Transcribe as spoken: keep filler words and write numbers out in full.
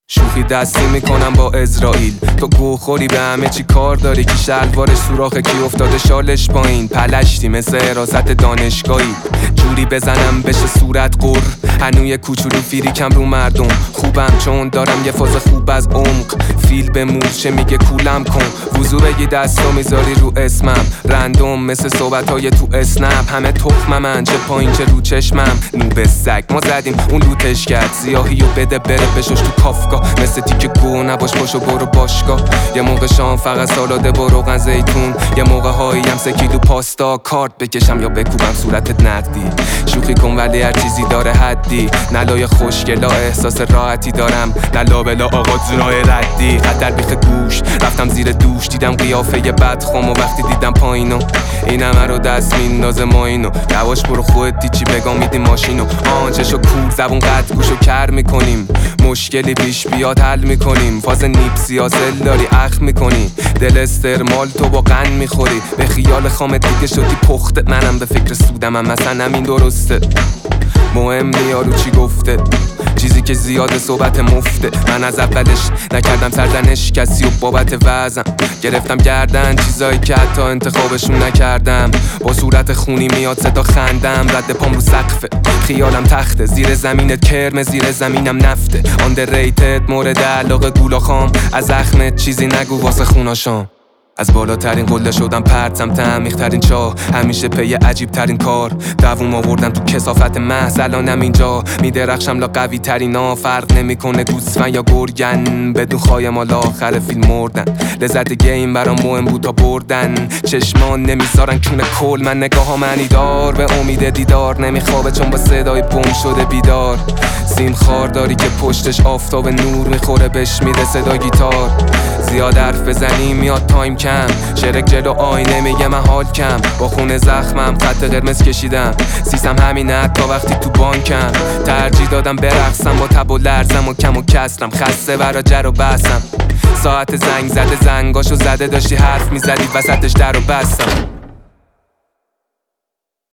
شوخی دستی میکنم با اسرائیل. تو گو خوری به همه چی کار داری، کی شلوارش سوراخه کی افتاده شالش پایین. پلشتی مثل حراست دانشگاهی، جوری بزنم بشه صورت قر. هنوی کوچولو فیریکم رو مردم، خوبم چون دارم یه فاز خوب از عمق. فیل به مورچه میگه کولم کن، وضو بگی دستو میذاری رو اسمم. رندوم مثل صحبتای تو اسنپ، همه تخممن چه پایین چه رو چشمم. نوب سگ ما زدیم اون لوتش کرد، سیاهی و بده بره بشوش تو کافکا. مثل تیک گو نباش پاشو برو باشگاه. یه موقع شام فقط سالاده با روغن زیتون، یه موقع هایی هم سه کیلو پاستا. کارت بکشم یا بکوبم صورتت نقدی. شوخی کن ولی هر چیزی داره حدی، نلای خوشگلا احساس راحتی دارم، نلا بلا آقا جونای ردی. خطر بیخ گوش رفتم زیر دوش، دیدم قیافه بدخوام و وقتی دیدم پایینو این همه رو دست میندازه ما اینو. یواش برو خودت چی بگم میدی ماشینو. آنچشو کور زبون قد گوشو کر میکنیم، مشکلی پیش بیاد حل میکنیم. فاز نیپسی حاصل داری اخ میکنی، دل استرمال تو با قند میخوری. به خیال خامت دیگه شدی پخته، منم به فکر سودم هم مثلا همین درسته. مهم نیارو چی گفته، چیزی که زیاده صحبت مفته. من از اولش نکردم سرزنش کسی و بابت وزن، گرفتم گردن چیزایی که حتی انتخابشون نکردم. با صورت خونی میاد صدا خندم، رد پام رو سقفه خیالم تخته. زیر زمینت کرم زیر زمینم نفته، underrated مورد علاقه گولا خام. از زخمت چیزی نگو واسه خوناشام. از بالاترین قله شدم پرتم تعمیق ترین چاه، همیشه پی عجیب ترین کار. دووم آوردم تو کسافت محض الانم اینجا میدرخشم لا قوی ترین ها. فرق نمیکنه گوسفند یا گرگن، بدون خواهی مال آخر فیلم مردن. لذت گیم برام مهم بود تا بردن، چشمان نمیذارن کونه کل. من نگاه معنی دار به امید دیدار، نمیخوابه چون با صدای بوم شده بیدار. سیم خار داری که پشتش آفتاب نور میخوره بهش میره صدا گیتار. زیاد حرف بزنی میاد تایم کم، شرک جلو آینه میگه من حال کم. با خونه زخمم خط قرمز کشیدم، سیسم همینه تا وقتی تو بانکم. ترجیح دادم برقصم با تب و لرزم و کم و کسرم، خسته برا جر و بسم. ساعت زنگ زده زنگاشو زده داشتی حرف میزدی وسطش در و بستم.